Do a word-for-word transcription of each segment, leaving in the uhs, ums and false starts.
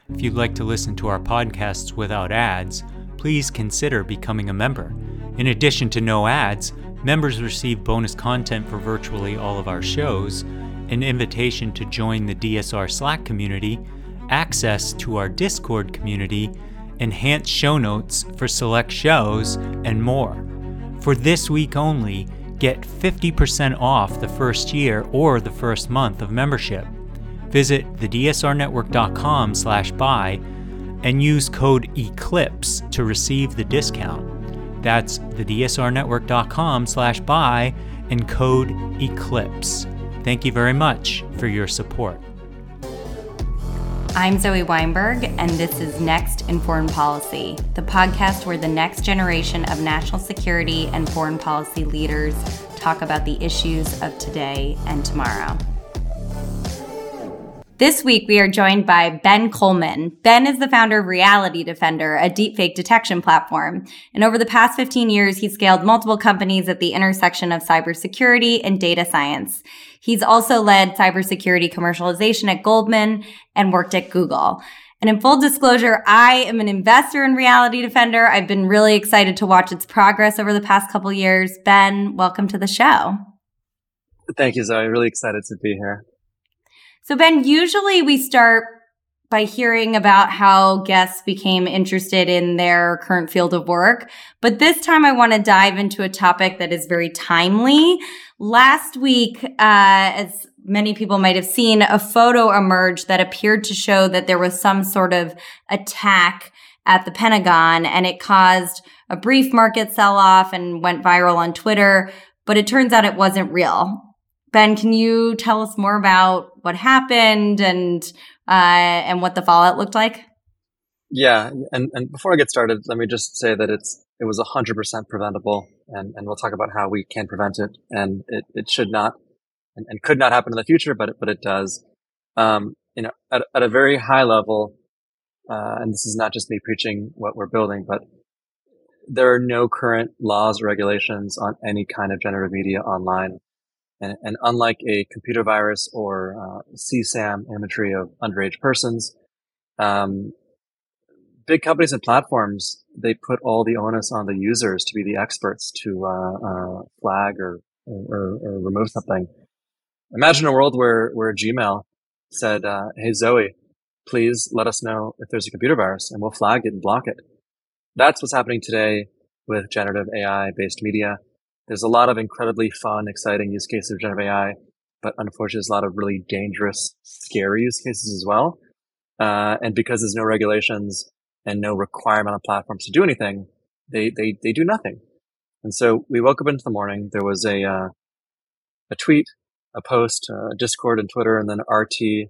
If you'd like to listen to our podcasts without ads, please consider becoming a member. In addition to no ads, members receive bonus content for virtually all of our shows, an invitation to join the D S R Slack community, access to our Discord community, enhanced show notes for select shows, and more. For this week only, get fifty percent off the first year or the first month of membership. Visit the D S R network dot com slash buy and use code ECLIPSE to receive the discount. That's the D S R network dot com slash buy and code ECLIPSE. Thank you very much for your support. I'm Zoe Weinberg, and this is Next in Foreign Policy, the podcast where the next generation of national security and foreign policy leaders talk about the issues of today and tomorrow. This week, we are joined by Ben Coleman. Ben is the founder of Reality Defender, a deepfake detection platform. And over the past fifteen years, he's scaled multiple companies at the intersection of cybersecurity and data science. He's also led cybersecurity commercialization at Goldman and worked at Google. And in full disclosure, I am an investor in Reality Defender. I've been really excited to watch its progress over the past couple years. Ben, welcome to the show. Thank you, Zoe. Really excited to be here. So Ben, usually we start by hearing about how guests became interested in their current field of work. But this time I want to dive into a topic that is very timely. Last week, uh, as many people might have seen, a photo emerged that appeared to show that there was some sort of attack at the Pentagon, and it caused a brief market sell-off and went viral on Twitter. But it turns out it wasn't real. Ben, can you tell us more about what happened and uh, and what the fallout looked like? Yeah, and, and before I get started, let me just say that it's it was one hundred percent preventable, and, and we'll talk about how we can prevent it, and it, it should not and, and could not happen in the future, but it, but it does. Um, you know, at, at a very high level, uh, and this is not just me preaching what we're building, but there are no current laws or regulations on any kind of generative media online. And, and unlike a computer virus or uh, C SAM imagery of underage persons, um, big companies and platforms, they put all the onus on the users to be the experts to uh, uh, flag or, or, or remove something. Imagine a world where, where Gmail said, uh, hey, Zoe, please let us know if there's a computer virus and we'll flag it and block it. That's what's happening today with generative A I-based media. There's a lot of incredibly fun, exciting use cases of generative A I, but unfortunately there's a lot of really dangerous, scary use cases as well. Uh, and because there's no regulations and no requirement on platforms to do anything, they, they, they do nothing. And so we woke up into the morning, there was a, uh, a tweet, a post, uh, Discord and Twitter, and then R T,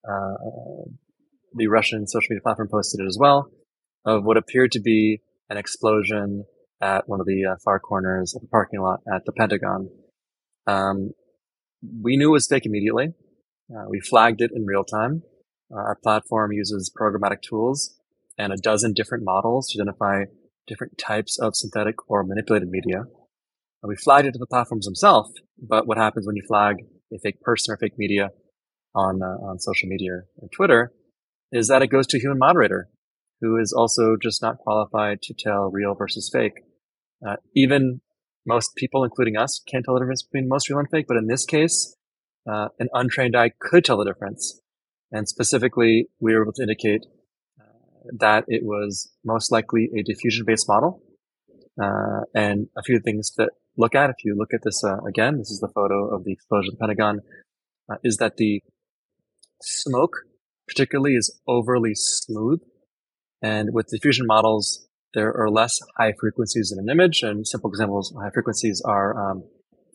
uh, the Russian social media platform posted it as well, of what appeared to be an explosion at one of the uh, far corners of the parking lot at the Pentagon. Um, we knew it was fake immediately. Uh, we flagged it in real time. Uh, our platform uses programmatic tools and a dozen different models to identify different types of synthetic or manipulated media. And we flagged it to the platforms themselves, but what happens when you flag a fake person or fake media on, uh, on social media or Twitter is that it goes to a human moderator who is also just not qualified to tell real versus fake. Uh, even most people, including us, can't tell the difference between most real and fake, but in this case, uh, an untrained eye could tell the difference. And specifically, we were able to indicate uh, that it was most likely a diffusion-based model. Uh, and a few things to look at, if you look at this uh, again, this is the photo of the explosion of the Pentagon, uh, is that the smoke particularly is overly smooth. And with diffusion models, there are less high frequencies in an image, and simple examples of high frequencies are, um,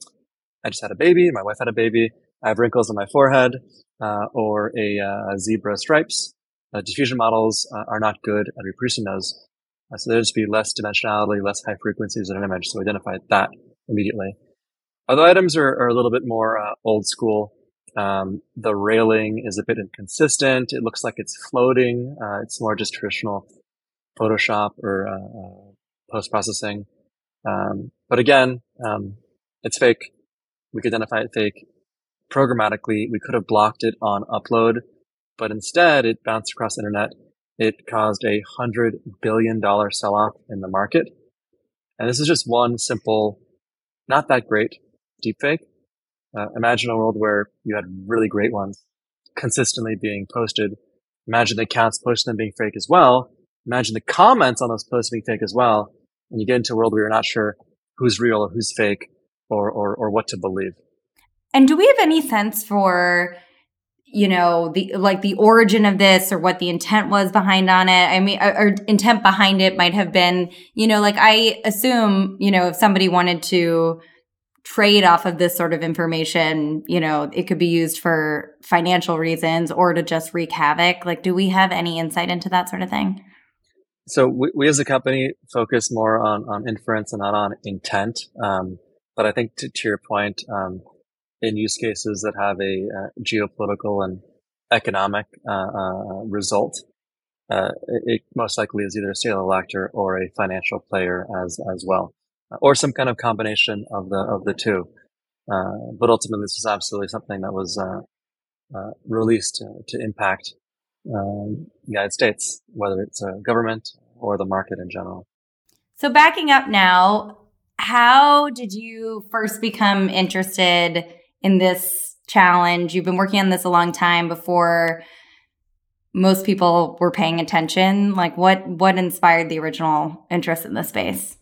I just had a baby, my wife had a baby, I have wrinkles on my forehead, uh, or a, uh, zebra stripes. Uh, diffusion models uh, are not good at reproducing those. Uh, so there's be less dimensionality, less high frequencies in an image, so we identified that immediately. Other items are, are a little bit more uh, old school. Um, the railing is a bit inconsistent. It looks like it's floating. Uh, it's more just traditional Photoshop or uh, uh, post-processing. Um, but again, um, it's fake. We could identify it fake. Programmatically, we could have blocked it on upload but instead it bounced across the internet. It caused a hundred billion dollar sell-off in the market. And this is just one simple, not that great deepfake. Uh, imagine a world where you had really great ones consistently being posted. Imagine the accounts posting them being fake as well. Imagine the comments on those posts being fake as well. And you get into a world where you're not sure who's real or who's fake or, or, or what to believe. And do we have any sense for, you know, the, like the origin of this or what the intent was behind on it? I mean, or, or intent behind it might have been, you know, like I assume, you know, if somebody wanted to trade off of this sort of information, you know, it could be used for financial reasons or to just wreak havoc. Like, do we have any insight into that sort of thing? So we, we as a company focus more on, on inference and not on intent. Um, but I think to, to your point, um, in use cases that have a uh, geopolitical and economic uh, uh, result, uh, it, it most likely is either a serial actor or a financial player as as well, or some kind of combination of the of the two. Uh, but ultimately, this is absolutely something that was uh, uh, released to, to impact um, the United States, whether it's a government or the market in general. So backing up now, how did you first become interested in this challenge? You've been working on this a long time before most people were paying attention. Like what, what inspired the original interest in this space?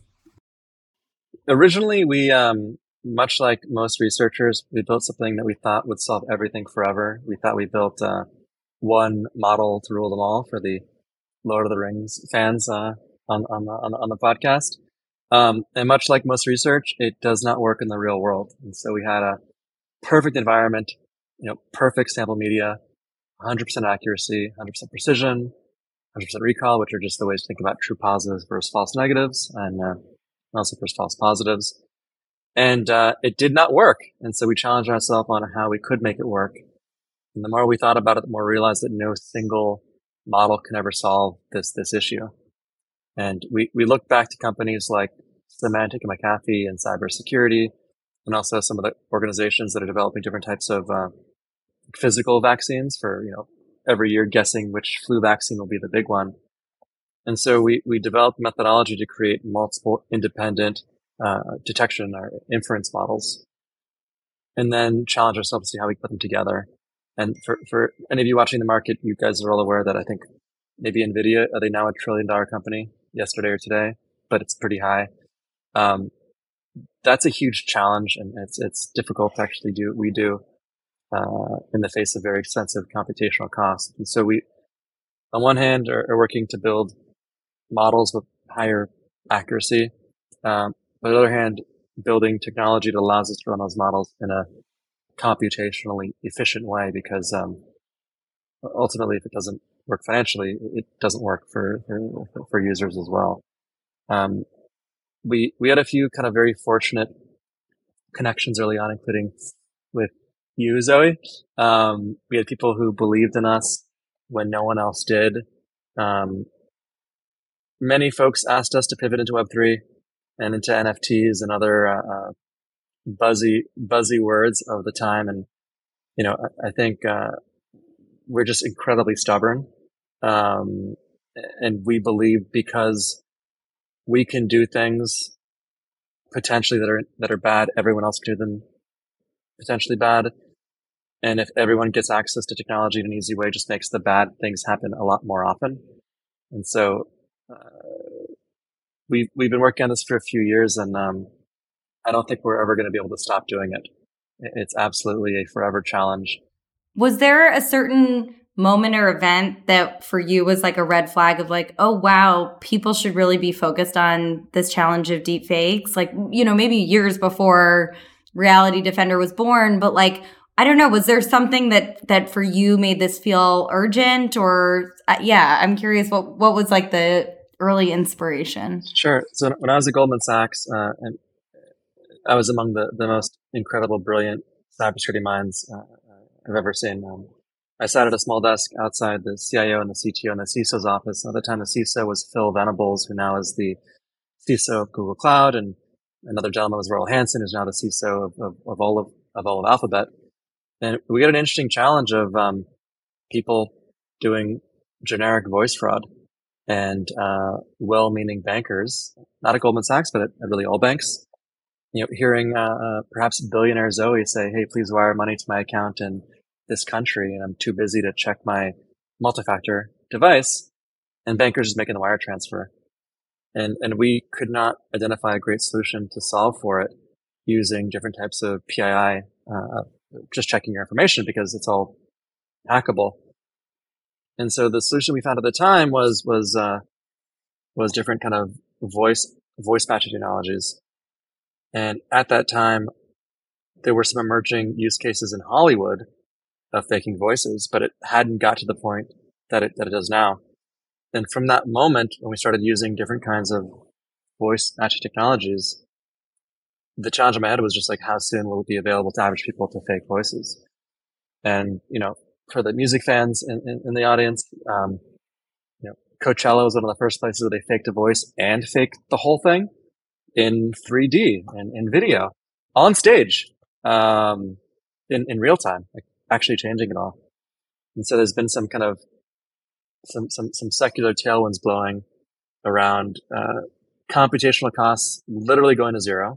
Originally, we, um, much like most researchers, we built something that we thought would solve everything forever. We thought we built uh, one model to rule them all for the Lord of the Rings fans uh, on on the, on the on the podcast. Um, and much like most research, it does not work in the real world. And so we had a perfect environment, you know, perfect sample media, one hundred percent accuracy, one hundred percent precision, one hundred percent recall, which are just the ways to think about true positives versus false negatives, and uh, also versus false positives. And uh, it did not work. And so we challenged ourselves on how we could make it work. And the more we thought about it, the more we realized that no single model can ever solve this this issue. And we, we looked back to companies like Symantec and McAfee and cybersecurity, and also some of the organizations that are developing different types of uh, physical vaccines for, you know, every year guessing which flu vaccine will be the big one. And so we, we developed methodology to create multiple independent uh, detection or inference models, and then challenge ourselves to see how we put them together. And for, for any of you watching the market, you guys are all aware that I think maybe NVIDIA, are they now a trillion dollar company yesterday or today? But it's pretty high. Um, that's a huge challenge, and it's, it's difficult to actually do what we do, uh, in the face of very expensive computational costs. And so we, on one hand, are, are working to build models with higher accuracy. Um, but on the other hand, building technology that allows us to run those models in a computationally efficient way, because um, ultimately, if it doesn't work financially, it doesn't work for for, for users as well. Um, we we had a few kind of very fortunate connections early on, including with you, Zoe. Um, we had people who believed in us when no one else did. Um, many folks asked us to pivot into Web three and into N F Ts and other uh, buzzy, buzzy words of the time. And, you know, I, I think, uh, we're just incredibly stubborn. Um, and we believe because we can do things potentially that are, that are bad, everyone else can do them potentially bad. And if everyone gets access to technology in an easy way, it just makes the bad things happen a lot more often. And so, uh, we've, we've been working on this for a few years, and, um, I don't think we're ever going to be able to stop doing it. It's absolutely a forever challenge. Was there a certain moment or event that for you was like a red flag of like, oh, wow, people should really be focused on this challenge of deep fakes? Like, you know, maybe years before Reality Defender was born, but like, I don't know, was there something that, that for you made this feel urgent? Or uh, yeah, I'm curious what, what was like the early inspiration? Sure. So when I was at Goldman Sachs, uh, and I was among the, the most incredible, brilliant cybersecurity minds uh, I've ever seen. Um, I sat at a small desk outside the C I O and the C T O and the C I S O's office. At the time, the C I S O was Phil Venables, who now is the C I S O of Google Cloud, and another gentleman was Royal Hansen, who's now the C I S O of, of, of all of, of all of Alphabet. And we got an interesting challenge of um, people doing generic voice fraud, and uh, well-meaning bankers, not at Goldman Sachs, but at, at really all banks, you know, hearing uh, uh, perhaps billionaire Zoe say, "Hey, please wire money to my account in this country," and I'm too busy to check my multi-factor device, and bankers just making the wire transfer. And and we could not identify a great solution to solve for it using different types of P I I, uh, just checking your information, because it's all hackable. And so the solution we found at the time was was uh, was different kind of voice voice matching technologies. And at that time, there were some emerging use cases in Hollywood of faking voices, but it hadn't got to the point that it that it does now. And from that moment, when we started using different kinds of voice matching technologies, the challenge in my head was just like, how soon will it be available to average people to fake voices? And, you know, for the music fans in, in, in the audience, um, you know, Coachella was one of the first places where they faked a voice and faked the whole thing in three D and in video on stage, um, in, in real time, like actually changing it all. And so there's been some kind of some, some, some secular tailwinds blowing around, uh, computational costs literally going to zero.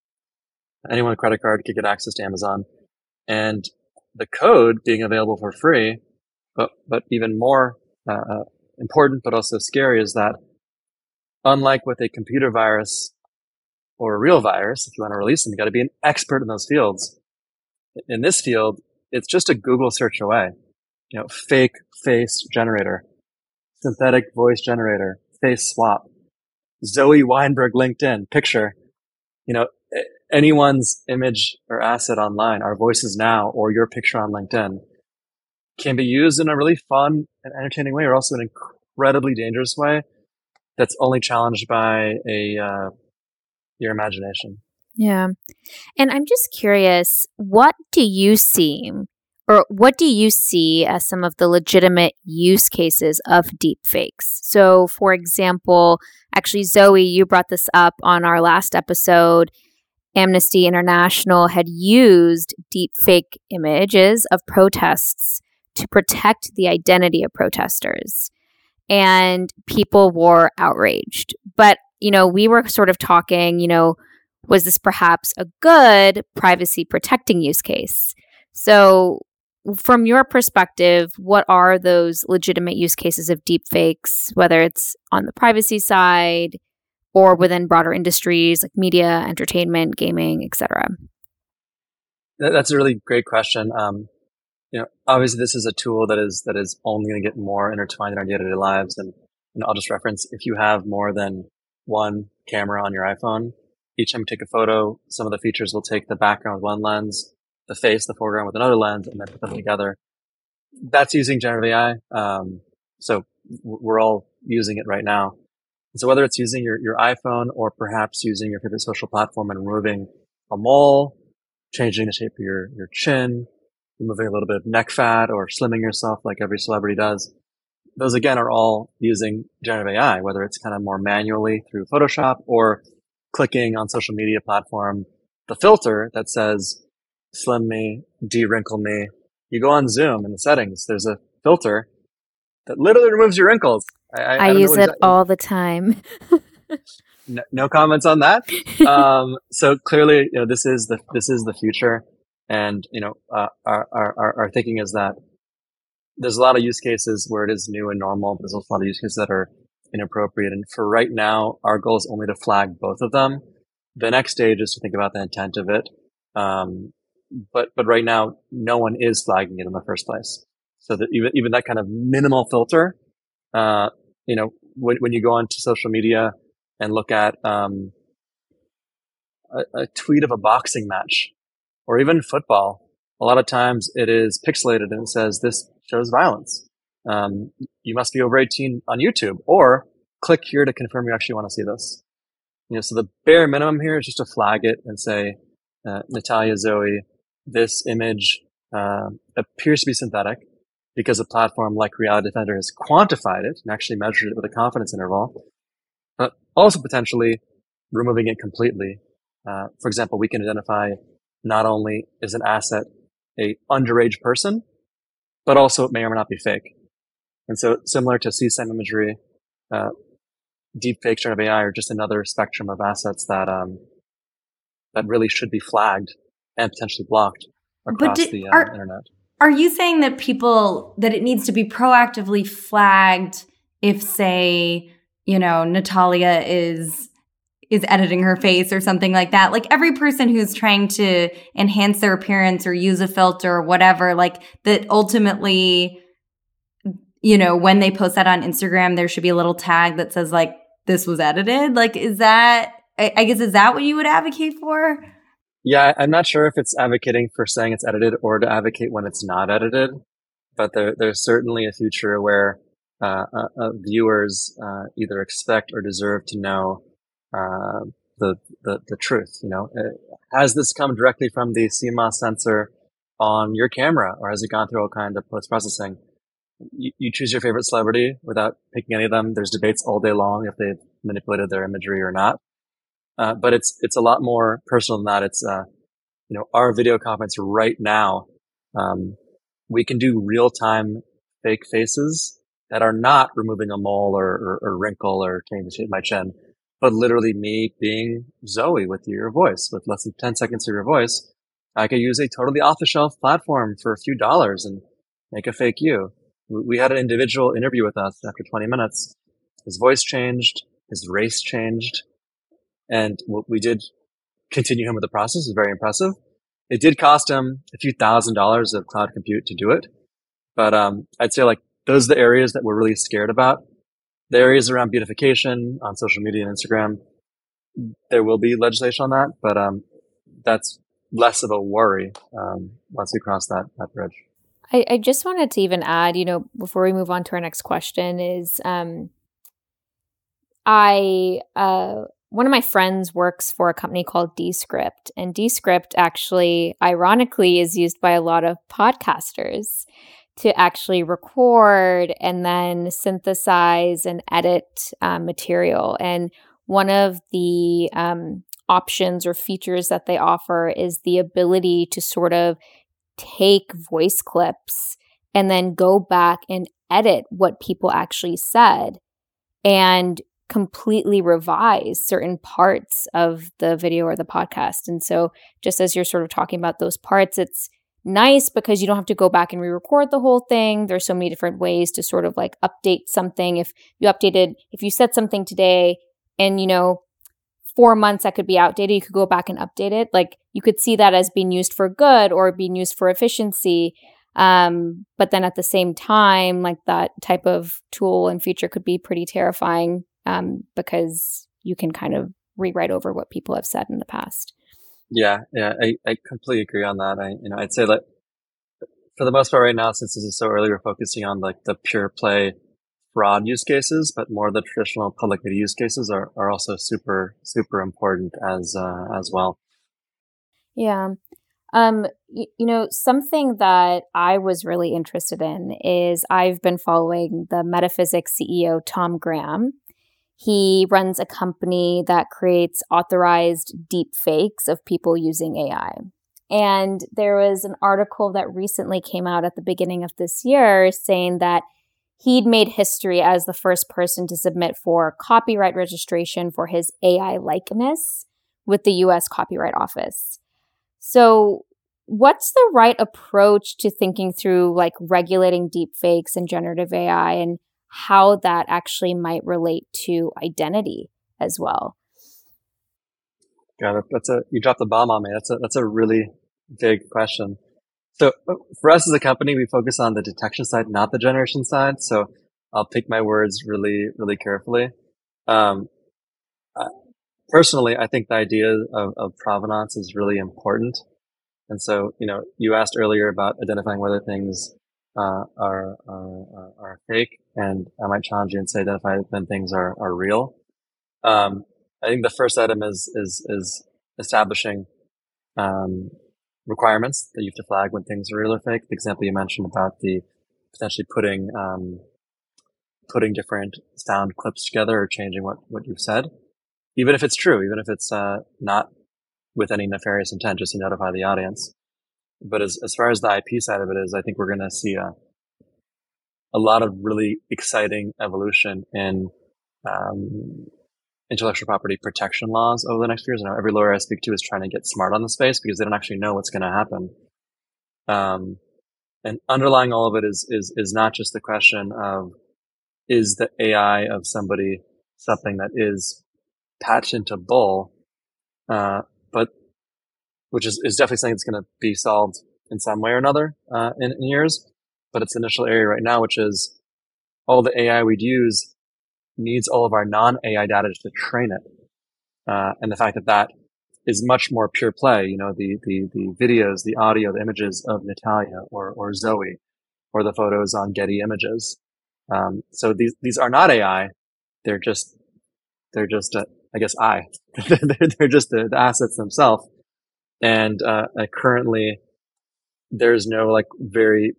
Anyone with a credit card could get access to Amazon, and the code being available for free. But, but even more, uh, important, but also scary, is that unlike with a computer virus or a real virus, if you want to release them, you got to be an expert in those fields. In this field, it's just a Google search away. You know, fake face generator, synthetic voice generator, face swap, Zoe Weinberg LinkedIn picture, you know, anyone's image or asset online, our voices now, or your picture on LinkedIn, can be used in a really fun and entertaining way, or also an incredibly dangerous way that's only challenged by a uh, your imagination. Yeah. And I'm just curious, what do you see, or what do you see as some of the legitimate use cases of deepfakes? So, for example, actually, Zoe, you brought this up on our last episode. Amnesty International had used deepfake images of protests to protect the identity of protesters, and people were outraged. But, you know, we were sort of talking, you know, was this perhaps a good privacy protecting use case? So from your perspective, what are those legitimate use cases of deepfakes, whether it's on the privacy side or within broader industries like media, entertainment, gaming, et cetera? That's a really great question. Um, you know, obviously this is a tool that is, that is only going to get more intertwined in our day-to-day lives. And, and I'll just reference, if you have more than one camera on your iPhone, each time you take a photo, some of the features will take the background with one lens, the face, the foreground with another lens, and then put them together. That's using generative A I. Um, so we're all using it right now. So whether it's using your, your iPhone, or perhaps using your favorite social platform and removing a mole, changing the shape of your, your chin, removing a little bit of neck fat, or slimming yourself like every celebrity does, those again are all using generative A I, whether it's kind of more manually through Photoshop, or clicking on social media platform, the filter that says, slim me, de-wrinkle me. You go on Zoom in the settings, there's a filter that literally removes your wrinkles. I, I, I, I use it exactly. all the time. no, no comments on that. Um, so clearly, you know, this is the, this is the future. And, you know, uh, our, our, our thinking is that there's a lot of use cases where it is new and normal, but there's also a lot of use cases that are inappropriate. And for right now, our goal is only to flag both of them. The next stage is to think about the intent of it. Um, but, but right now, no one is flagging it in the first place. So that even, even that kind of minimal filter, uh, you know, when, when you go onto social media and look at, um, a, a tweet of a boxing match or even football, a lot of times it is pixelated and it says this shows violence. Um, you must be over eighteen on YouTube, or click here to confirm you actually want to see this. You know, so the bare minimum here is just to flag it and say, uh, Natalia, Zoe, this image, uh, appears to be synthetic because a platform like Reality Defender has quantified it and actually measured it with a confidence interval, but also potentially removing it completely. Uh, for example, we can identify not only is an asset a underage person, but also it may or may not be fake. And so similar to C SAM imagery, uh, deepfakes generative A I are just another spectrum of assets that, um, that really should be flagged and potentially blocked across did, the uh, are, internet. Are you saying that people, that it needs to be proactively flagged if, say, you know, Natalia is is editing her face or something like that? Like every person who's trying to enhance their appearance or use a filter or whatever, like that ultimately, you know, when they post that on Instagram, there should be a little tag that says like, this was edited. Like, is that, I, I guess, is that what you would advocate for? Yeah, I'm not sure if it's advocating for saying it's edited or to advocate when it's not edited, but there, there's certainly a future where uh, uh, uh, viewers uh, either expect or deserve to know uh, the, the the truth. You know, uh, has this come directly from the C MOS sensor on your camera, or has it gone through all kind of post processing? You, you choose your favorite celebrity without picking any of them. There's debates all day long if they've manipulated their imagery or not. Uh, but it's, it's a lot more personal than that. It's, uh, you know, our video conference right now, um, we can do real time fake faces that are not removing a mole or, or, or wrinkle or changing the shape of my chin, but literally me being Zoe with your voice, with less than ten seconds of your voice. I could use a totally off the shelf platform for a few dollars and make a fake you. We had an individual interview with us after twenty minutes. His voice changed, his race changed. And we did continue him with the process. It was very impressive. It did cost him a few thousand dollars of cloud compute to do it. But um, I'd say like those are the areas that we're really scared about. The areas around beautification on social media and Instagram, there will be legislation on that, but um, that's less of a worry um, once we cross that, that bridge. I, I just wanted to even add, you know, before we move on to our next question is um, I... Uh, One of my friends works for a company called Descript, and Descript actually, ironically, is used by a lot of podcasters to actually record and then synthesize and edit uh, material. And one of the um, options or features that they offer is the ability to sort of take voice clips and then go back and edit what people actually said and completely revise certain parts of the video or the podcast. And so just as you're sort of talking about those parts, it's nice because you don't have to go back and re-record the whole thing. There's so many different ways to sort of like update something. If you updated, if you said something today and, you know, four months that could be outdated, you could go back and update it. Like you could see that as being used for good or being used for efficiency. Um, but then at the same time, like that type of tool and feature could be pretty terrifying. Um, because you can kind of rewrite over what people have said in the past. Yeah, yeah, I, I completely agree on that. I, you know, I'd say that for the most part right now, since this is so early, we're focusing on like the pure play fraud use cases, but more of the traditional public media use cases are, are also super, super important as, uh, as well. Yeah. Um, y- you know, something that I was really interested in is I've been following the Metaphysics C E O, Tom Graham. He runs a company that creates authorized deep fakes of people using A I. And there was an article that recently came out at the beginning of this year saying that he'd made history as the first person to submit for copyright registration for his A I likeness with the U S Copyright Office. So what's the right approach to thinking through like regulating deep fakes and generative A I and how that actually might relate to identity as well? Yeah, that's a, you dropped the bomb on me. That's a, that's a really big question. So for us as a company, we focus on the detection side, not the generation side. So I'll pick my words really, really carefully. Um, uh, personally, I think the idea of, of provenance is really important. And so, you know, you asked earlier about identifying whether things Uh, are, are, are fake, and I might challenge you and say identify when things are, are real. Um, I think the first item is, is, is establishing, um, requirements that you have to flag when things are real or fake. The example you mentioned about the potentially putting, um, putting different sound clips together or changing what, what you've said. Even if it's true, even if it's, uh, not with any nefarious intent, just to notify the audience. But as, as far as the I P side of it is, I think we're going to see a, a lot of really exciting evolution in um, intellectual property protection laws over the next few years. I know every lawyer I speak to is trying to get smart on the space because they don't actually know what's going to happen. Um, and underlying all of it is, is, is not just the question of, is the A I of somebody something that is patentable, uh, but which is, is definitely something that's going to be solved in some way or another, uh, in, in years. But it's the initial area right now, which is all the A I we'd use needs all of our non-A I data to train it. Uh, and the fact that that is much more pure play, you know, the, the, the videos, the audio, the images of Natalia or, or Zoe, or the photos on Getty Images. Um, so these, these are not A I. They're just, they're just, uh, I guess I, they're, they're just the, the assets themselves. And, uh, uh, currently there's no like very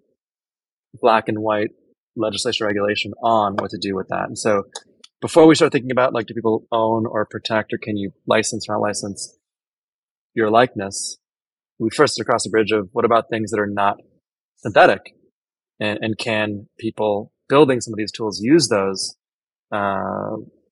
black and white legislation regulation on what to do with that. And so before we start thinking about like, do people own or protect, or can you license or not license your likeness, we first cross the bridge of what about things that are not synthetic, and, and can people building some of these tools use those, uh,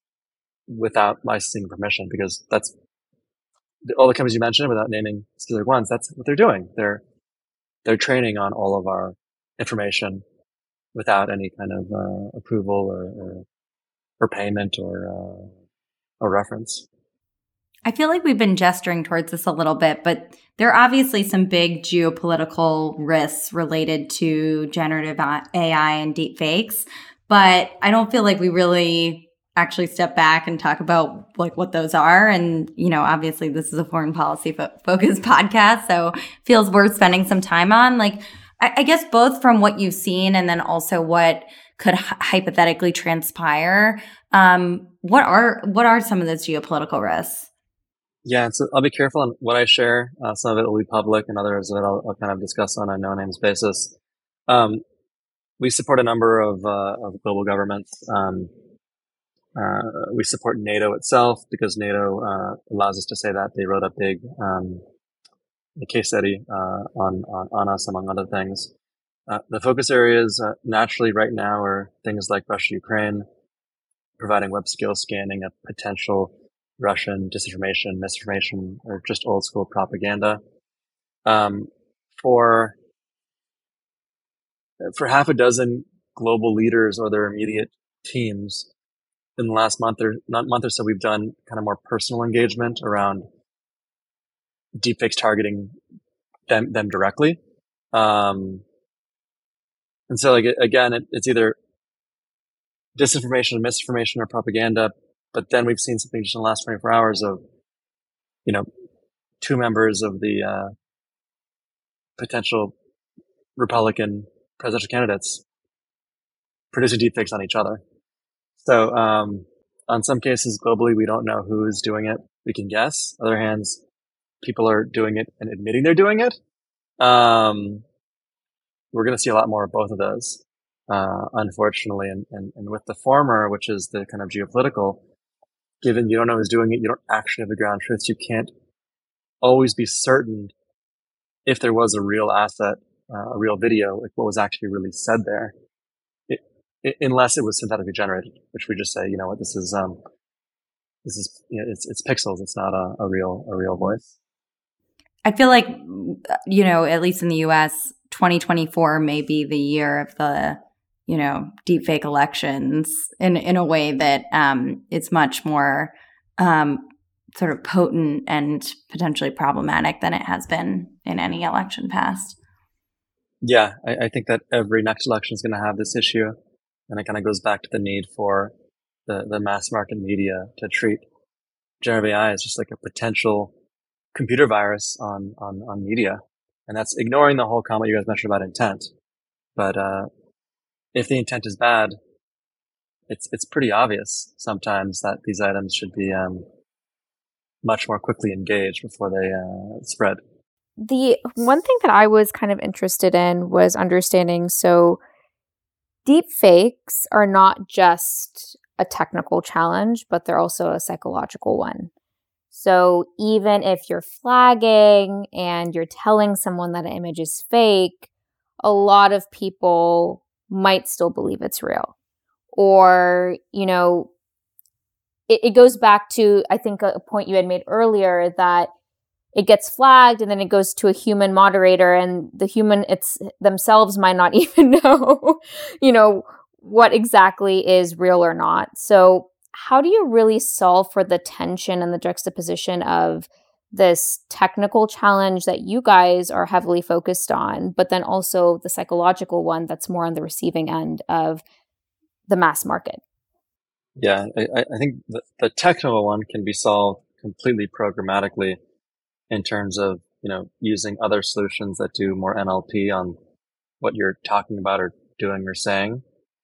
without licensing permission? Because that's all the companies you mentioned, without naming specific ones, that's what they're doing. They're, they're training on all of our information without any kind of, uh, approval or, or, or payment or, uh, or reference. I feel like we've been gesturing towards this a little bit, but there are obviously some big geopolitical risks related to generative A I and deepfakes, but I don't feel like we really actually step back and talk about like what those are. And, you know, obviously this is a foreign policy fo- focused podcast, so it feels worth spending some time on. Like, I, I guess both from what you've seen and then also what could h- hypothetically transpire. Um, what are what are some of those geopolitical risks? Yeah, so I'll be careful on what I share. Uh, some of it will be public, and others of it I'll, I'll kind of discuss on a no-names basis. Um, we support a number of, uh, of global governments. Um, uh, we support NATO itself because NATO uh, allows us to say that. They wrote a big um, a case study uh, on, on on us, among other things. Uh, the focus areas uh, naturally right now are things like Russia, Ukraine, providing web scale scanning of potential Russian disinformation, misinformation, or just old school propaganda. Um, for, for half a dozen global leaders or their immediate teams in the last month or not month or so, we've done kind of more personal engagement around deepfakes targeting them, them directly. Um, and so like, again, it, it's either disinformation, misinformation, or propaganda. But then we've seen something just in the last twenty-four hours of, you know, two members of the uh, potential Republican presidential candidates producing deepfakes on each other. So, um, on some cases globally, we don't know who is doing it. We can guess. On the other hands, people are doing it and admitting they're doing it. Um, we're going to see a lot more of both of those, uh, unfortunately. And, and, and with the former, which is the kind of geopolitical, given you don't know who's doing it, you don't actually have the ground truths. You can't always be certain if there was a real asset, uh, a real video, like what was actually really said there, it, it, unless it was synthetically generated, which we just say, you know what, this is, um, this is, you know, it's, it's pixels. It's not a, a real, a real voice. I feel like, you know, at least in the U S, twenty twenty-four may be the year of the, you know, deepfake elections in, in a way that um, it's much more um, sort of potent and potentially problematic than it has been in any election past. Yeah, I, I think that every next election is going to have this issue. And it kind of goes back to the need for the, the mass market media to treat generative A I as just like a potential computer virus on, on, on media. And that's ignoring the whole comment you guys mentioned about intent. But, uh, if the intent is bad, it's it's pretty obvious sometimes that these items should be um, much more quickly engaged before they uh, spread. The one thing that I was kind of interested in was understanding, so deep fakes are not just a technical challenge, but they're also a psychological one. So even if you're flagging and you're telling someone that an image is fake, a lot of people might still believe it's real. Or, you know, it, it goes back to, I think, a point you had made earlier that it gets flagged and then it goes to a human moderator, and the human it's themselves might not even know, you know, what exactly is real or not. So how do you really solve for the tension and the juxtaposition of this technical challenge that you guys are heavily focused on, but then also the psychological one that's more on the receiving end of the mass market? Yeah, I, I think the, the technical one can be solved completely programmatically in terms of, you know, using other solutions that do more N L P on what you're talking about or doing or saying,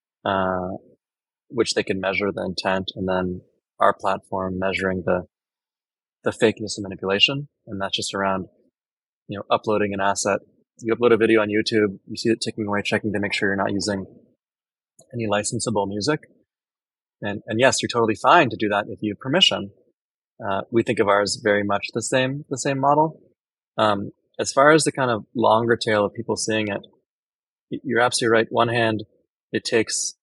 uh, which they can measure the intent, and then our platform measuring the the fakeness and manipulation. And that's just around, you know, uploading an asset. You upload a video on YouTube, you see it ticking away, checking to make sure you're not using any licensable music. And, and yes, you're totally fine to do that if you have permission. Uh, we think of ours very much the same, the same model. Um, as far as the kind of longer tail of people seeing it, you're absolutely right. One hand, it takes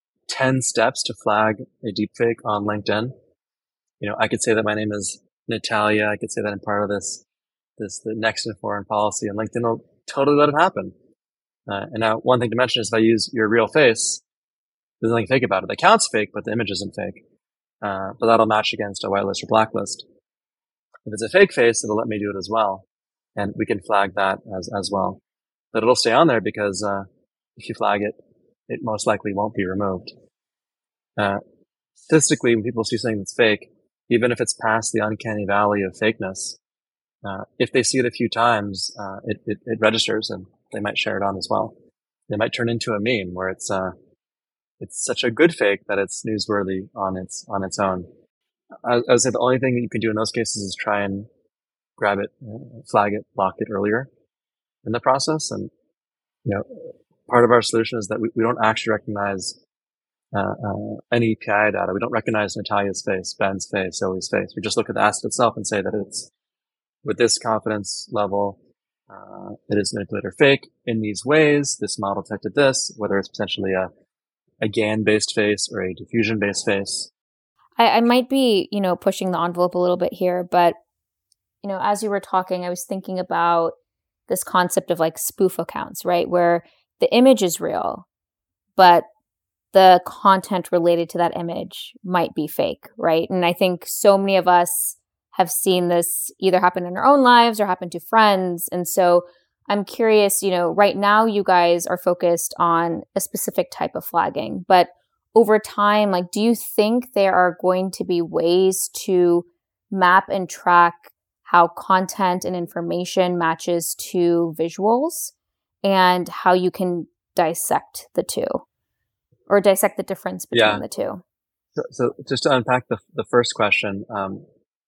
ten steps to flag a deepfake on LinkedIn. You know, I could say that my name is Natalia. I could say that I'm part of this, this, the next in foreign policy, and LinkedIn will totally let it happen. Uh, and now one thing to mention is if I use your real face, there's nothing fake about it. The account's fake, but the image isn't fake. Uh, but that'll match against a whitelist or blacklist. If it's a fake face, it'll let me do it as well. And we can flag that as, as well. But it'll stay on there because, uh, if you flag it, it most likely won't be removed. Uh, statistically, when people see something that's fake, even if it's past the uncanny valley of fakeness, uh, if they see it a few times, uh, it, it, it registers and they might share it on as well. They might turn into a meme where it's, uh, it's such a good fake that it's newsworthy on its, on its own. I, I would say the only thing that you can do in those cases is try and grab it, flag it, block it earlier in the process. And, you know, part of our solution is that we, we don't actually recognize Uh, uh, any P I data. We don't recognize Natalia's face, Ben's face, Zoe's face. We just look at the asset itself and say that it's with this confidence level, uh, it is manipulator fake in these ways. This model detected this, whether it's potentially a, a GAN-based face or a diffusion-based face. I, I might be, you know, pushing the envelope a little bit here, but, you know, as you were talking, I was thinking about this concept of like spoof accounts, right? Where the image is real, but the content related to that image might be fake, right? And I think so many of us have seen this either happen in our own lives or happen to friends. And so I'm curious, you know, right now you guys are focused on a specific type of flagging, but over time, like, do you think there are going to be ways to map and track how content and information matches to visuals and how you can dissect the two? Or dissect the difference between yeah. the two. So, so just to unpack the the first question, um,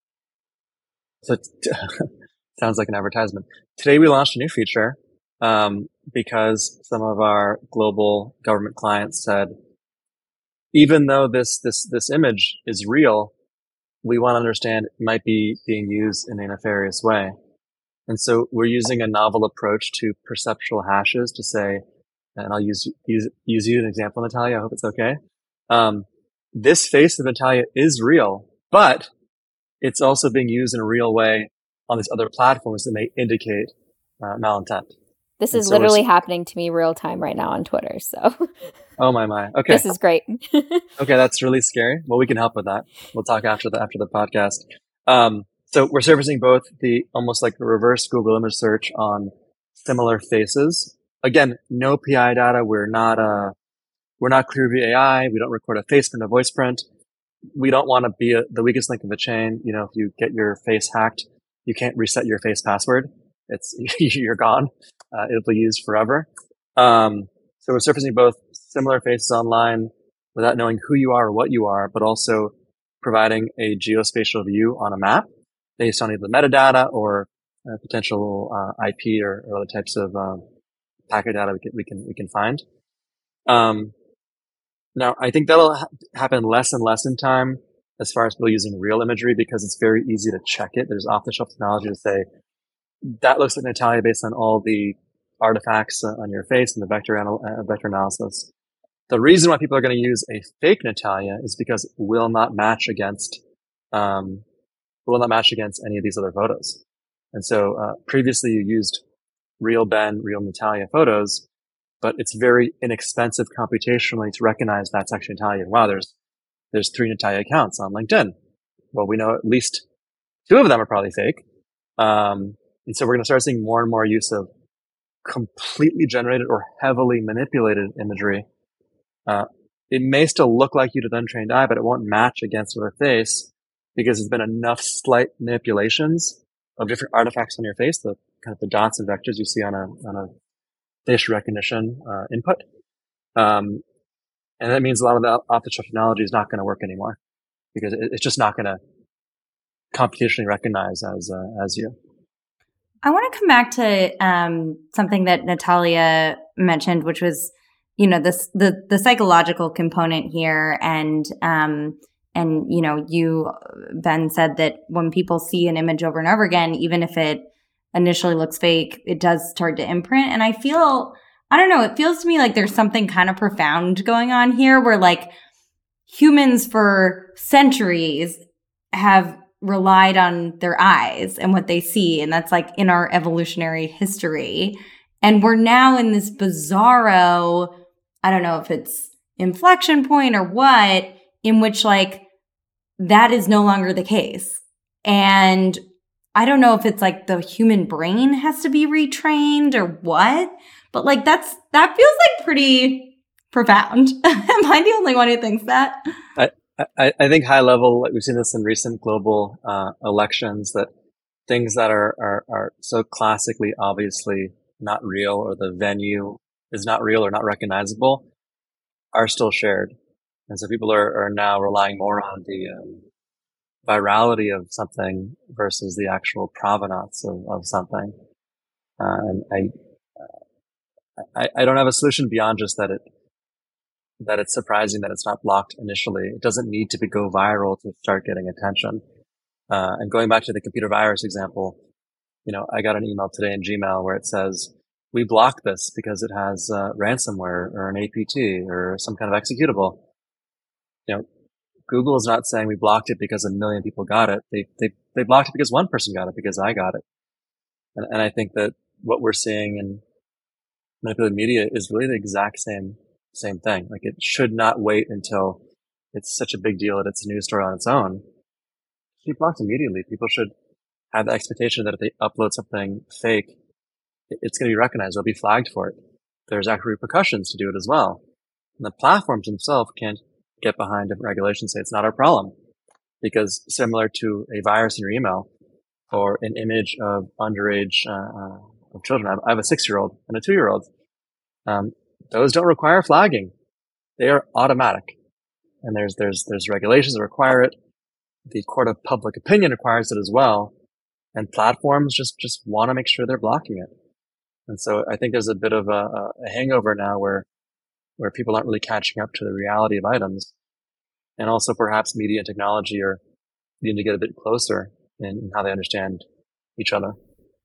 so t- sounds like an advertisement. Today we launched a new feature um, because some of our global government clients said, even though this this this image is real, we want to understand it might be being used in a nefarious way, and so we're using a novel approach to perceptual hashes to say. And I'll use, use, use you as an example, Natalia. I hope it's okay. Um, this face of Natalia is real, but it's also being used in a real way on these other platforms that may indicate uh, malintent. This is so literally happening to me real time right now on Twitter. So, oh my my, okay, this is great. Okay, that's really scary. Well, we can help with that. We'll talk after the after the podcast. Um, so we're servicing both the almost like a reverse Google image search on similar faces. Again, no P I data. We're not, uh, we're not Clearview A I. We don't record a face print, a voice print. We don't want to be a, the weakest link in the chain. You know, if you get your face hacked, you can't reset your face password. It's, you're gone. Uh, it'll be used forever. Um, so we're surfacing both similar faces online without knowing who you are or what you are, but also providing a geospatial view on a map based on either metadata or uh, potential, uh, I P or, or other types of, um, packet data we can, we can, we can find. Um, now I think that'll ha- happen less and less in time as far as people using real imagery because it's very easy to check it. There's off the shelf technology to say that looks like Natalia based on all the artifacts on your face and the vector, anal- uh, vector analysis. The reason why people are going to use a fake Natalia is because it will not match against, um, will not match against any of these other photos. And so, uh, previously you used real Ben, real Natalia photos, but it's very inexpensive computationally to recognize that's actually Natalia. Wow, there's, there's three Natalia accounts on LinkedIn. Well, we know at least two of them are probably fake. Um, and so we're going to start seeing more and more use of completely generated or heavily manipulated imagery. Uh, it may still look like you to the untrained eye, but it won't match against your face because there's been enough slight manipulations of different artifacts on your face, the kind of the dots and vectors you see on a, on a facial recognition, uh, input. Um, and that means a lot of the off-the-shelf technology is not going to work anymore because it, it's just not going to computationally recognize as, uh, as you. I want to come back to um, something that Natalia mentioned, which was, you know, this the the psychological component here, and um, and you know, you Ben said that when people see an image over and over again, even if it initially looks fake, it does start to imprint. And I feel, I don't know, it feels to me like there's something kind of profound going on here, where like humans for centuries have relied on their eyes and what they see. And that's like in our evolutionary history. And we're now in this bizarro, I don't know if it's inflection point or what, in which like that is no longer the case. And I don't know if it's like the human brain has to be retrained or what, but like that's, that feels like pretty profound. Am I the only one who thinks that? I, I, I think high level, like we've seen this in recent global uh, elections, that things that are, are, are so classically, obviously not real, or the venue is not real or not recognizable, are still shared. And so people are, are now relying more on the um, virality of something versus the actual provenance of, of something. Uh, and I, I, I don't have a solution beyond just that it, that it's surprising that it's not blocked initially. It doesn't need to be, go viral to start getting attention. Uh, and going back to the computer virus example, you know, I got an email today in Gmail where it says, we blocked this because it has uh, ransomware or an A P T or some kind of executable. You know, Google is not saying we blocked it because a million people got it. They, they, they blocked it because one person got it, because I got it. And, and I think that what we're seeing in manipulated media is really the exact same Same thing. Like, it should not wait until it's such a big deal that it's a news story on its own. It should be blocked immediately. People should have the expectation that if they upload something fake, it's going to be recognized. They'll be flagged for it. There's actual repercussions to do it as well. And the platforms themselves can't get behind different regulations and say it's not our problem. Because similar to a virus in your email or an image of underage uh, of children, I have a six-year-old and a two-year-old. Um, Those don't require flagging. They are automatic. And there's, there's, there's regulations that require it. The court of public opinion requires it as well. And platforms just, just want to make sure they're blocking it. And so I think there's a bit of a, a hangover now where, where people aren't really catching up to the reality of items. And also perhaps media and technology are needing to get a bit closer in how they understand each other.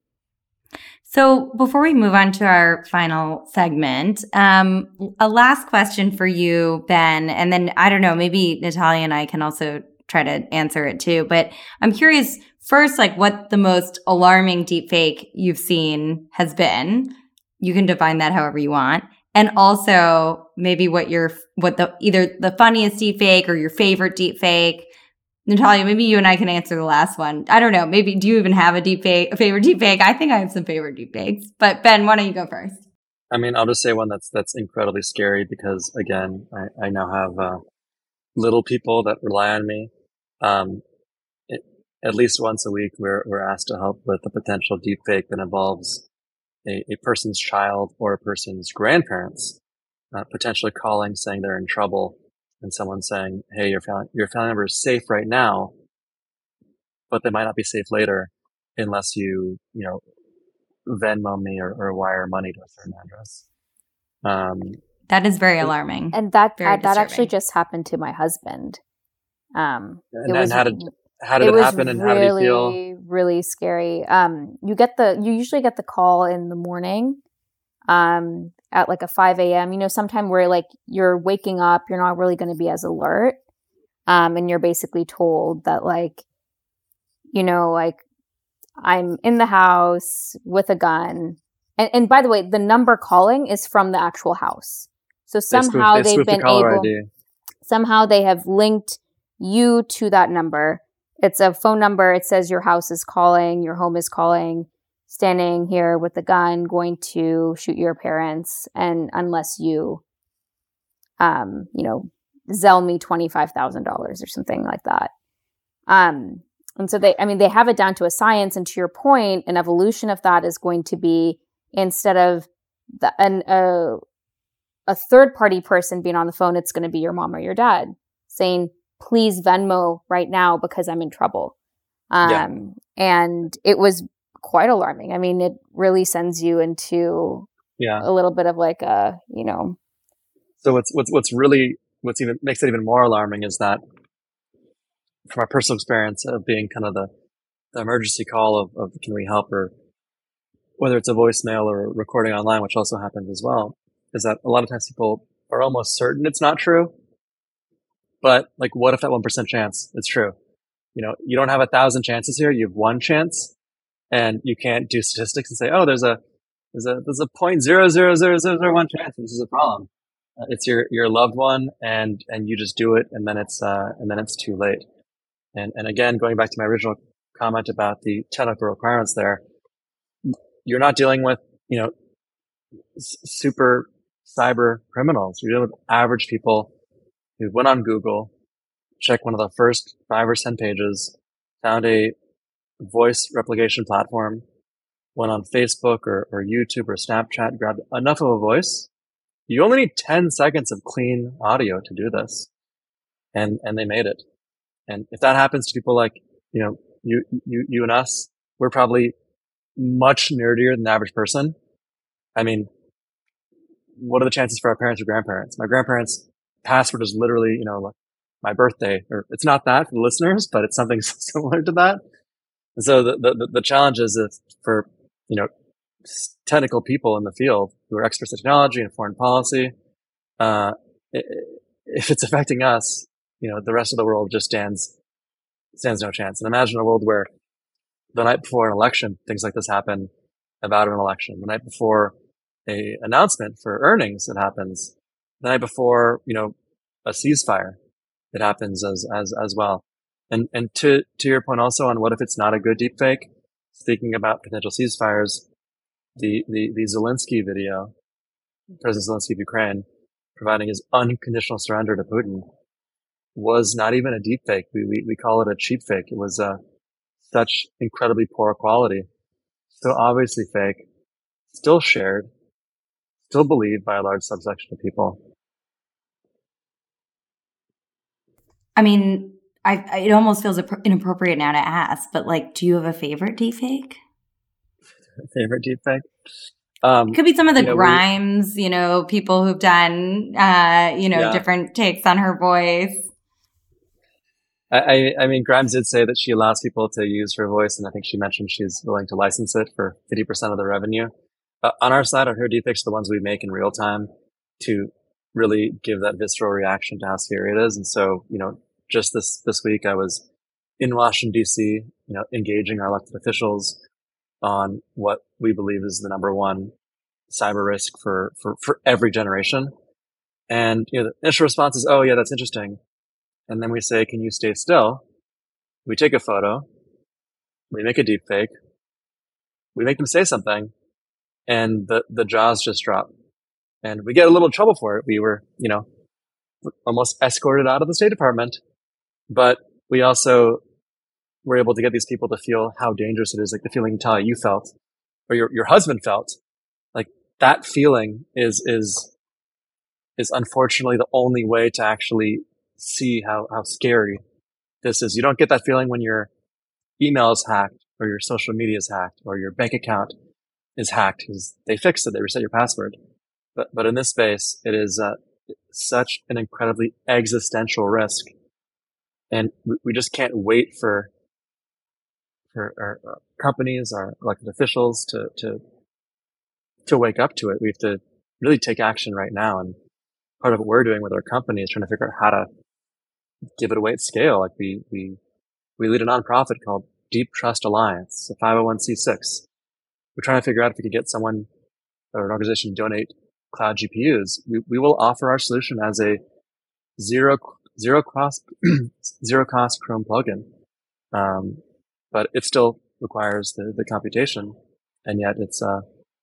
So before we move on to our final segment, um, a last question for you, Ben, and then I don't know, maybe Natalia and I can also try to answer it too. But I'm curious first, like what the most alarming deepfake you've seen has been. You can define that however you want. And also maybe what your, what the, either the funniest deepfake or your favorite deepfake. Natalia, maybe you and I can answer the last one. I don't know. Maybe, do you even have a deepfake, a favorite deepfake? I think I have some favorite deepfakes. But Ben, why don't you go first? I mean, I'll just say one that's that's incredibly scary because, again, I, I now have uh, little people that rely on me. Um, it, at least once a week, we're we're asked to help with a potential deepfake that involves a, a person's child or a person's grandparents, uh, potentially calling, saying they're in trouble. And someone saying, hey, your family, your family member is safe right now, but they might not be safe later unless you, you know, Venmo me or, or wire money to a certain address. Um, that is very alarming. And that very uh, that actually just happened to my husband. Um, and, it was, and how did, how did it, it happen and really, how did you feel? Really scary. Um, you get the, you usually get the call in the morning um, at like a five a.m., you know, sometime where like you're waking up, you're not really going to be as alert. Um, and you're basically told that like, you know, like I'm in the house with a gun. And, and by the way, the number calling is from the actual house. So somehow they spoof, they they've been the caller able, I D. somehow they have linked you to that number. It's a phone number. It says your house is calling, your home is calling, standing here with a gun, going to shoot your parents. And unless you, um, you know, Zelle me twenty-five thousand dollars or something like that. Um, and so they, I mean, they have it down to a science. And to your point, an evolution of that is going to be instead of the, an, uh, a third party person being on the phone, it's going to be your mom or your dad saying, please Venmo right now because I'm in trouble. Um, Yeah. And it was quite alarming. I mean, it really sends you into Yeah. a little bit of like a, you know. So what's, what's, what's really, what's even makes it even more alarming is that from our personal experience of being kind of the, the emergency call of, of can we help, or whether it's a voicemail or recording online, which also happens as well, is that a lot of times people are almost certain it's not true. But like, what if that one percent chance it's true? You know, you don't have a thousand chances here. You have one chance, and you can't do statistics and say, oh, there's a, there's a, there's a point zero zero zero zero zero one chance. This is a problem. Uh, it's your, your loved one, and, and you just do it, and then it's, uh, and then it's too late. And, and again, going back to my original comment about the technical requirements there, you're not dealing with, you know, s- super cyber criminals. You're dealing with average people who went on Google, checked one of the first five or ten pages, found a voice replication platform, went on Facebook or, or YouTube or Snapchat, grabbed enough of a voice. You only need ten seconds of clean audio to do this. And, and they made it. And if that happens to people like, you know, you, you, you and us, we're probably much nerdier than the average person. I mean, what are the chances for our parents or grandparents? My grandparents' password is literally, you know, my birthday, or it's not that for the listeners, but it's something similar to that. And so the, the, the challenge is if for, you know, technical people in the field who are experts in technology and foreign policy, uh, if it's affecting us, you know, the rest of the world just stands, stands no chance. And imagine a world where the night before an election, things like this happen about an election. The night before a announcement for earnings, it happens. The night before, you know, a ceasefire, it happens as, as, as well. And, and to, to your point also on what if it's not a good deepfake, speaking about potential ceasefires, the, the, the Zelensky video, President Zelensky of Ukraine, providing his unconditional surrender to Putin, was not even a deepfake. We, we, we call it a cheap fake. It was, uh, such incredibly poor quality. So obviously fake, still shared, still believed by a large subsection of people. I mean, I, I it almost feels inappropriate now to ask, but like, do you have a favorite deepfake? Favorite deepfake? Um, it could be some of the you know, Grimes, we, you know, people who've done, uh, you know, yeah. different takes on her voice. I, I mean, Grimes did say that she allows people to use her voice, and I think she mentioned she's willing to license it for fifty percent of the revenue. Uh, on our side, our deepfakes are the ones we make in real time to really give that visceral reaction to how scary it is. And so, you know, just this, this week I was in Washington, D C, you know, engaging our elected officials on what we believe is the number one cyber risk for, for, for every generation. And, you know, the initial response is, oh yeah, that's interesting. And then we say, can you stay still? We take a photo. We make a deep fake. We make them say something. And the, the jaws just drop. And we get a little trouble for it. We were, you know, almost escorted out of the State Department. But we also were able to get these people to feel how dangerous it is. Like the feeling, Talia, you felt, or your, your husband felt. Like that feeling is, is, is unfortunately the only way to actually see how, how scary this is. You don't get that feeling when your email is hacked or your social media is hacked or your bank account is hacked because they fixed it. They reset your password. But, but in this space, it is uh, such an incredibly existential risk. And we, we just can't wait for, for our, our companies, our elected officials to, to to wake up to it. We have to really take action right now. And part of what we're doing with our company is trying to figure out how to give it away at scale. Like we, we, we lead a nonprofit called Deep Trust Alliance, a five oh one c six. We're trying to figure out if we could get someone or an organization to donate cloud G P Us. We, we will offer our solution as a zero, zero cost, zero cost Chrome plugin. Um, but it still requires the, the computation. And yet it's, uh,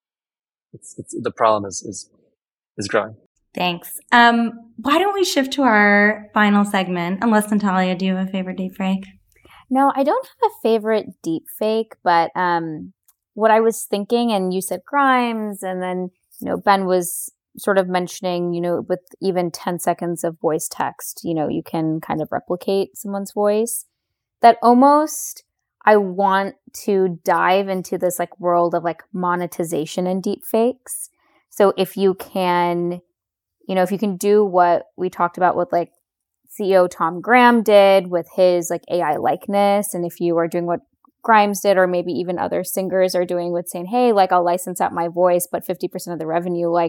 it's, it's, the problem is, is, is growing. Thanks. Um, why don't we shift to our final segment? Unless, Natalia, do you have a favorite deepfake? No, I don't have a favorite deepfake, but um, what I was thinking, and you said Grimes, and then, you know, Ben was sort of mentioning, you know, with even ten seconds of voice text, you know, you can kind of replicate someone's voice. That almost, I want to dive into this like world of like monetization and deepfakes. So if you can, you know, if you can do what we talked about with like C E O Tom Graham did with his like A I likeness, and if you are doing what Grimes did, or maybe even other singers are doing with saying, hey, like I'll license out my voice, but fifty percent of the revenue, like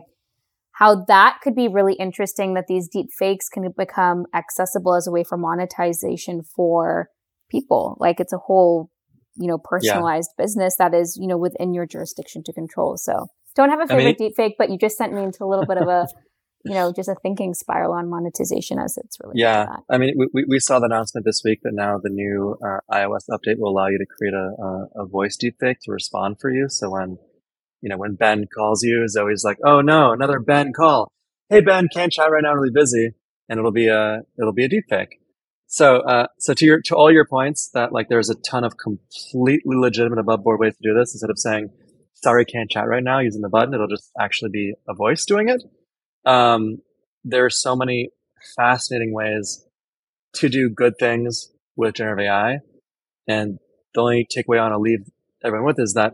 how that could be really interesting, that these deep fakes can become accessible as a way for monetization for people. Like it's a whole, you know, personalized yeah. business that is, you know, within your jurisdiction to control. So don't have a favorite I mean, deep fake, but you just sent me into a little bit of a, you know, just a thinking spiral on monetization as it's related yeah. to that. I mean, we, we saw the announcement this week that now the new uh, iOS update will allow you to create a, a, a voice deepfake to respond for you. So when, you know, when Ben calls you, Zoe's like, oh no, another Ben call. Hey Ben, can't chat right now, I'm really busy. And it'll be a, it'll be a deepfake. So, uh, so to your, to all your points that like there's a ton of completely legitimate above board ways to do this. Instead of saying, sorry, can't chat right now using the button, it'll just actually be a voice doing it. Um, there are so many fascinating ways to do good things with generative A I. And the only takeaway I want to leave everyone with is that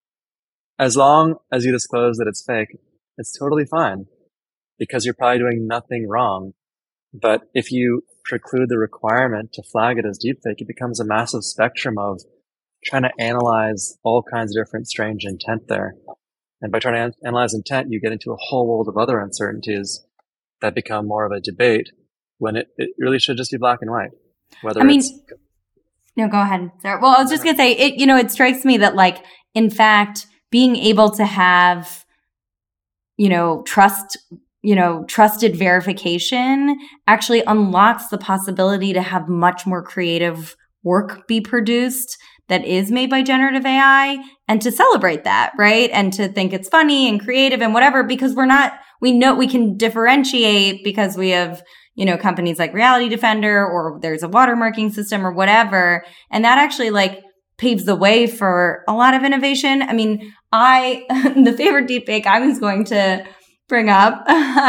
as long as you disclose that it's fake, it's totally fine because you're probably doing nothing wrong. But if you preclude the requirement to flag it as deepfake, it becomes a massive spectrum of trying to analyze all kinds of different strange intent there. And by trying to an- analyze intent, you get into a whole world of other uncertainties that become more of a debate when it, it really should just be black and white. Whether I mean, it's no, go ahead. Sorry. Well, I was just going to say, it, you know, it strikes me that like, in fact, being able to have, you know, trust, you know, trusted verification actually unlocks the possibility to have much more creative work be produced that is made by generative A I, and to celebrate that, right? And to think it's funny and creative and whatever, because we're not, we know we can differentiate because we have, you know, companies like Reality Defender, or there's a watermarking system or whatever. And that actually like paves the way for a lot of innovation. I mean, I, the favorite deepfake I was going to bring up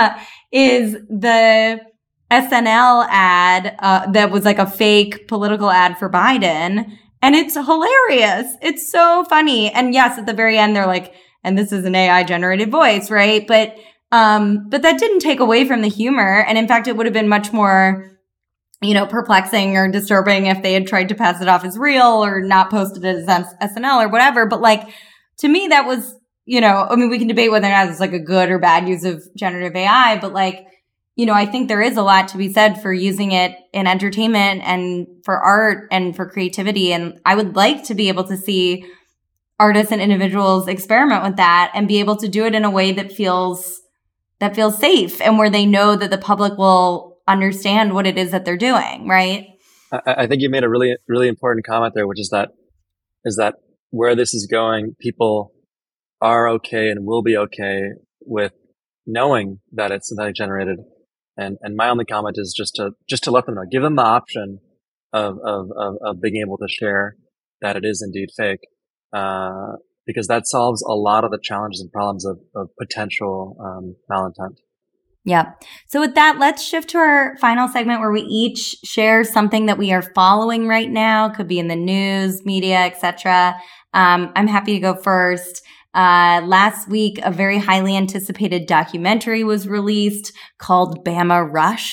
is the S N L ad uh, that was like a fake political ad for Biden. And it's hilarious. It's so funny. And yes, at the very end, they're like, and this is an A I generated voice, right? But, um, but that didn't take away from the humor. And in fact, it would have been much more, you know, perplexing or disturbing if they had tried to pass it off as real or not posted it as S N L or whatever. But like, to me, that was, you know, I mean, we can debate whether or not it's like a good or bad use of generative A I, but like, you know, I think there is a lot to be said for using it in entertainment and for art and for creativity. And I would like to be able to see artists and individuals experiment with that and be able to do it in a way that feels, that feels safe and where they know that the public will understand what it is that they're doing, right? I, I think you made a really, really important comment there, which is that, is that where this is going, people are okay and will be okay with knowing that it's synthetic generated. And, and my only comment is just to, just to let them know, give them the option of, of, of, of being able to share that it is indeed fake. Uh, because that solves a lot of the challenges and problems of, of potential, um, malintent. Yeah. So with that, let's shift to our final segment where we each share something that we are following right now. Could be in the news, media, et cetera. Um, I'm happy to go first. Uh, last week, a very highly anticipated documentary was released called Bama Rush,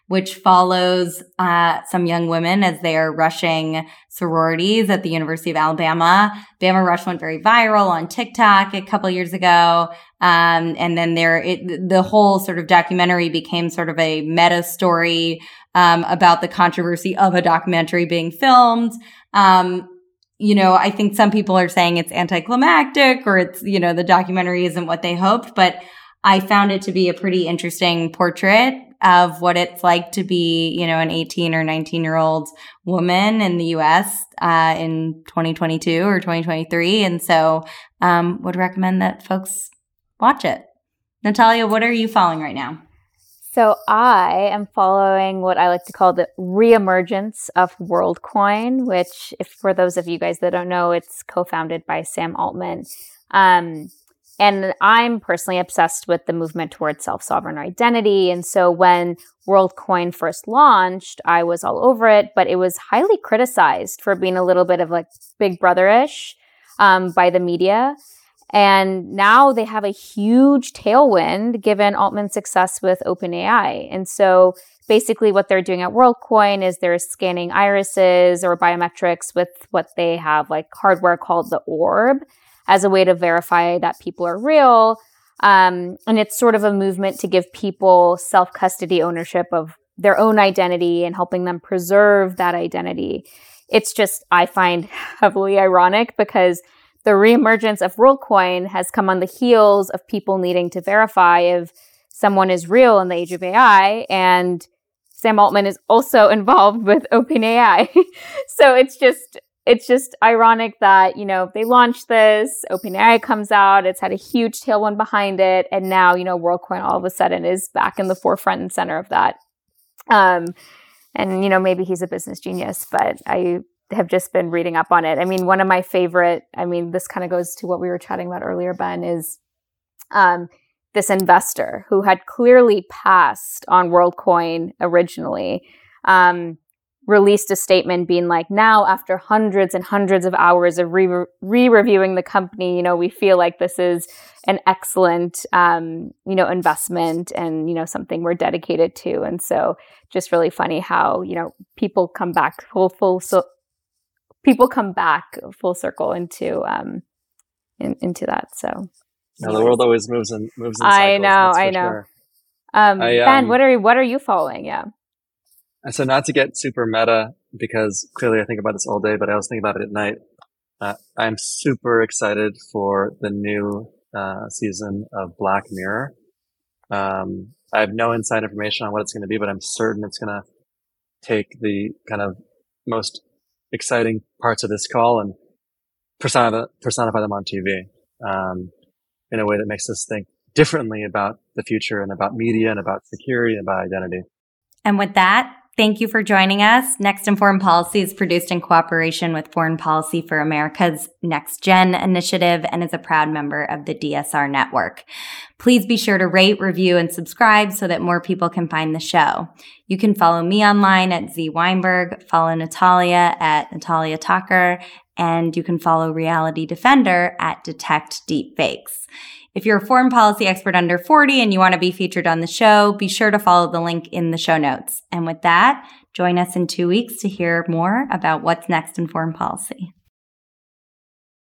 which follows uh, some young women as they are rushing sororities at the University of Alabama. Bama Rush went very viral on TikTok a couple years ago. Um, and then there, it, the whole sort of documentary became sort of a meta story um, about the controversy of a documentary being filmed. Um, you know, I think some people are saying it's anticlimactic or it's, you know, the documentary isn't what they hoped, but I found it to be a pretty interesting portrait of what it's like to be, you know, an eighteen or nineteen year old woman in the U S uh, in twenty twenty-two or twenty twenty-three. And so um, would recommend that folks watch it. Natalia, what are you following right now? So I am following what I like to call the reemergence of WorldCoin, which, if for those of you guys that don't know, it's co-founded by Sam Altman. Um, And I'm personally obsessed with the movement towards self-sovereign identity. And so when WorldCoin first launched, I was all over it, but it was highly criticized for being a little bit of like Big Brother-ish um, by the media. And now they have a huge tailwind given Altman's success with OpenAI. And so basically what they're doing at WorldCoin is they're scanning irises or biometrics with what they have like hardware called the Orb, as a way to verify that people are real. Um, and it's sort of a movement to give people self-custody ownership of their own identity and helping them preserve that identity. It's just, I find heavily ironic because the reemergence of WorldCoin has come on the heels of people needing to verify if someone is real in the age of A I. And Sam Altman is also involved with OpenAI. So it's just... It's just ironic that, you know, they launched this, OpenAI comes out, it's had a huge tailwind behind it, and now, you know, WorldCoin all of a sudden is back in the forefront and center of that. Um, and, you know, maybe he's a business genius, but I have just been reading up on it. I mean, one of my favorite, I mean, this kind of goes to what we were chatting about earlier, Ben, is um, this investor who had clearly passed on WorldCoin originally, um, released a statement being like, now after hundreds and hundreds of hours of re- re-reviewing the company, you know, we feel like this is an excellent, um, you know, investment and, you know, something we're dedicated to. And so just really funny how, you know, people come back full, full, so people come back full circle into, um, in, into that. So. No, the world always moves in, moves in cycles. I know, I know. Sure. Um, I, um, Ben, what are, what are you following? Yeah. And so not to get super meta, because clearly I think about this all day, but I also think about it at night. Uh, I'm super excited for the new uh, season of Black Mirror. Um, I have no inside information on what it's going to be, but I'm certain it's going to take the kind of most exciting parts of this call and personify, personify them on T V um, in a way that makes us think differently about the future and about media and about security and about identity. And with that, thank you for joining us. Next in Foreign Policy is produced in cooperation with Foreign Policy for America's Next Gen initiative and is a proud member of the D S R network. Please be sure to rate, review, and subscribe so that more people can find the show. You can follow me online at Z Weinberg, follow Natalia at Natalia Tucker, and you can follow Reality Defender at Detect Deepfakes. If you're a foreign policy expert under forty and you want to be featured on the show, be sure to follow the link in the show notes. And with that, join us in two weeks to hear more about what's next in foreign policy.